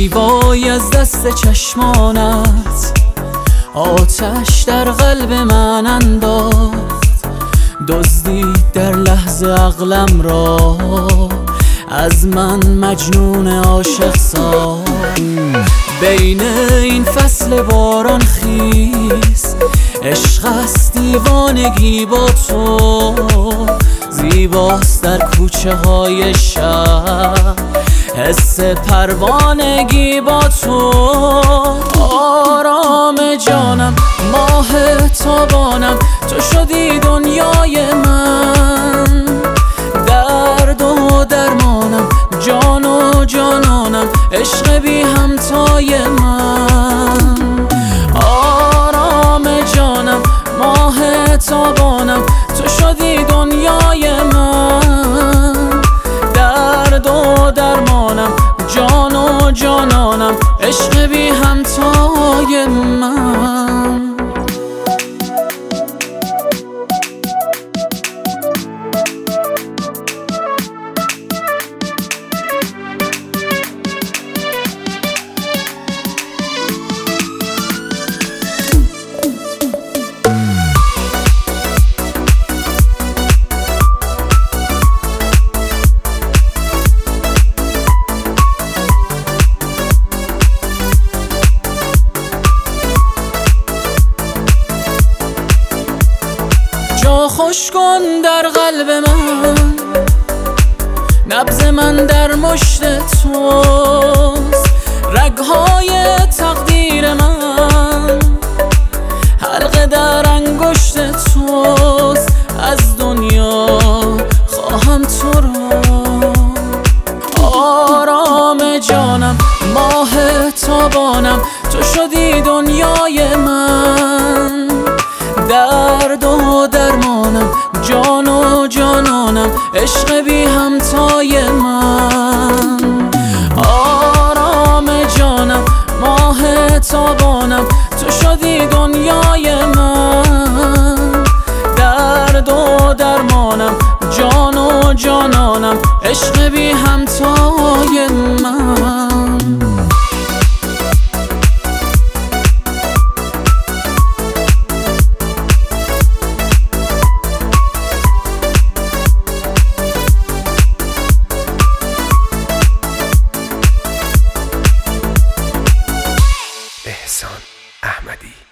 ای وای از دست چشمانت آتش در قلب من انداخت، دزدید در لحظه عقلم را، از من مجنون عاشق ساخت. بین این فصل باران خیز عشق است دیوانگی با تو، زیباست در کوچه های شهر حس پروانگی با تو. آرام جانم ماه تابانم تو شدی دنیای من، درد و درمانم جان و جانانم عشق بی همتای من. آرام جانم ماه تابانم تو شدی دنیای من، درد و درمانم جان و جانانم عشق بی همتای من. جا خوش کن در قلب من، نبض من در مشت توست، رگهای تقدیر من حلقه در انگشت توست. از دنیا خواهم تو را، آرام جانم ماه تابانم تو شدی دنیای من، درد و درمانم جان و جانانم عشق بی همتای من. آرام جانم ماه تابانم تو شدی دنیای من، درد و درمانم جان و جانانم عشق بی همتای من. احسان احمدی.